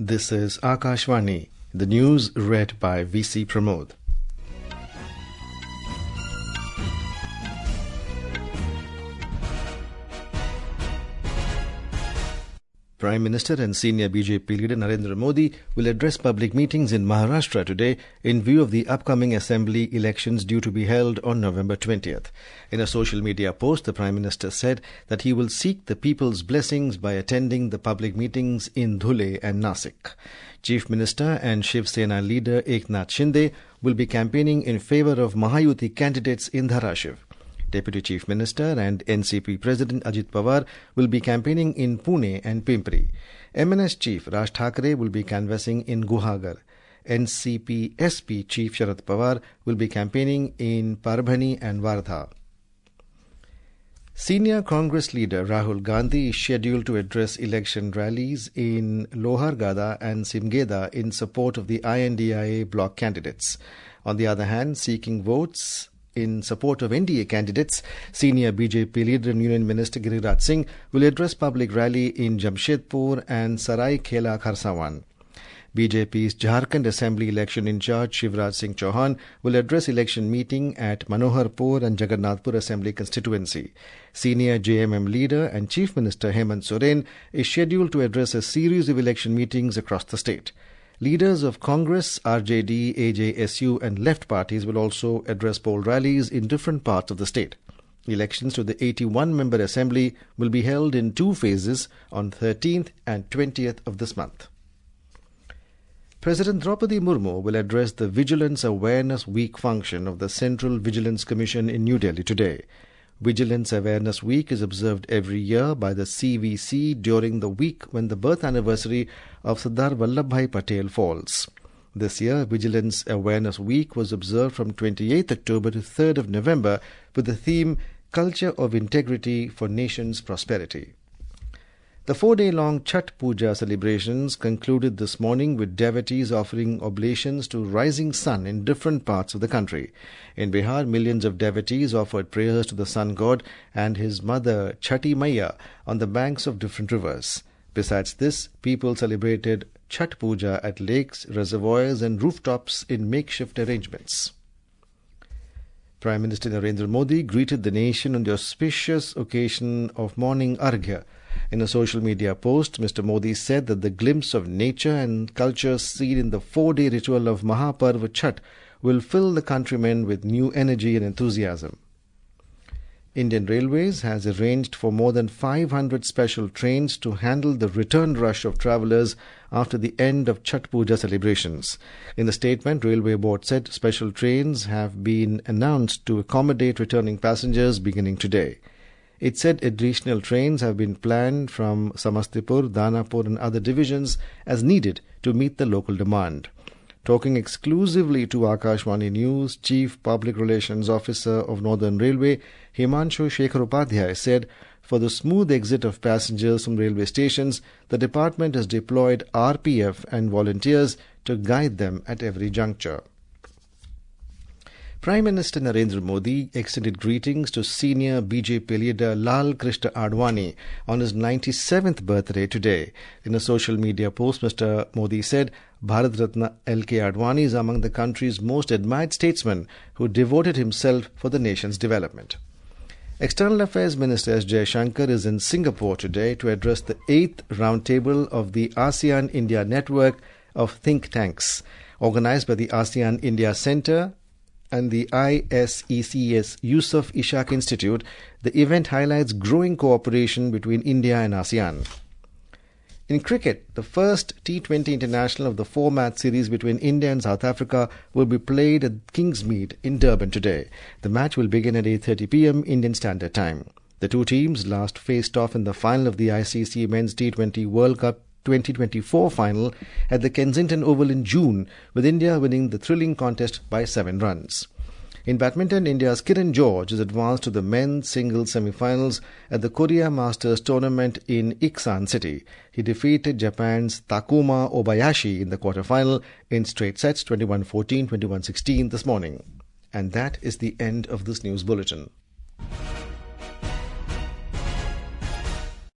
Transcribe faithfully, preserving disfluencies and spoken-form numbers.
This is Akashvani, the news read by V C Pramod. Prime Minister and senior B J P leader Narendra Modi will address public meetings in Maharashtra today in view of the upcoming assembly elections due to be held on November twentieth. In a social media post, the Prime Minister said that he will seek the people's blessings by attending the public meetings in Dhule and Nasik. Chief Minister and Shiv Sena leader Eknath Shinde will be campaigning in favour of Mahayuti candidates in Dharashiv. Deputy Chief Minister and N C P President Ajit Pawar will be campaigning in Pune and Pimpri. M N S Chief Raj Thackeray will be canvassing in Guhagar. N C P S P Chief Sharad Pawar will be campaigning in Parbhani and Wardha. Senior Congress leader Rahul Gandhi is scheduled to address election rallies in Lohargada and Simgeda in support of the I N D I A bloc candidates. On the other hand, seeking votes in support of N D A candidates, senior B J P leader and Union Minister Giriraj Singh will address public rally in Jamshedpur and Saraikela Kharsawan. B J P's Jharkhand Assembly election in charge Shivraj Singh Chauhan will address election meeting at Manoharpur and Jagannathpur Assembly constituency. Senior J M M leader and Chief Minister Hemant Soren is scheduled to address a series of election meetings across the state. Leaders of Congress, R J D, A J S U and left parties will also address poll rallies in different parts of the state. Elections to the eighty-one member assembly will be held in two phases on thirteenth and twentieth of this month. President Draupadi Murmu will address the Vigilance Awareness Week function of the Central Vigilance Commission in New Delhi today. Vigilance Awareness Week is observed every year by the C V C during the week when the birth anniversary of Sardar Vallabhbhai Patel falls. This year, Vigilance Awareness Week was observed from twenty-eighth October to third of November with the theme Culture of Integrity for Nation's Prosperity. The four-day-long Chhath Puja celebrations concluded this morning with devotees offering oblations to rising sun in different parts of the country. In Bihar, millions of devotees offered prayers to the sun god and his mother Chhati Maiya on the banks of different rivers. Besides this, people celebrated Chhath Puja at lakes, reservoirs and rooftops in makeshift arrangements. Prime Minister Narendra Modi greeted the nation on the auspicious occasion of morning Arghya. In a social media post, Mister Modi said that the glimpse of nature and culture seen in the four-day ritual of Mahaparv Chhath will fill the countrymen with new energy and enthusiasm. Indian Railways has arranged for more than five hundred special trains to handle the return rush of travellers after the end of Chhath Puja celebrations. In the statement, Railway Board said special trains have been announced to accommodate returning passengers beginning today. It said additional trains have been planned from Samastipur, Danapur and other divisions as needed to meet the local demand. Talking exclusively to Akashvani News, Chief Public Relations Officer of Northern Railway, Himanshu Shekhar Upadhyay, said, for the smooth exit of passengers from railway stations, the department has deployed R P F and volunteers to guide them at every juncture. Prime Minister Narendra Modi extended greetings to senior B J P leader Lal Krishna Advani on his ninety-seventh birthday today. In a social media post, Mister Modi said, Bharat Ratna L K Advani is among the country's most admired statesmen who devoted himself for the nation's development. External Affairs Minister S. Jaishankar is in Singapore today to address the eighth roundtable of the ASEAN India Network of Think Tanks, organized by the ASEAN India Centre and the I S E C S Yusof Ishaq Institute. The event highlights growing cooperation between India and ASEAN. In cricket, the first T twenty international of the four-match series between India and South Africa will be played at Kingsmead in Durban today. The match will begin at eight thirty p m Indian Standard Time. The two teams last faced off in the final of the I C C Men's T twenty World Cup twenty twenty-four final at the Kensington Oval in June, with India winning the thrilling contest by seven runs. In badminton, India's Kiran George has advanced to the men's singles semi-finals at the Korea Masters tournament in Iksan City. He defeated Japan's Takuma Obayashi in the quarter-final in straight sets twenty-one fourteen, twenty-one sixteen this morning. And that is the end of this news bulletin.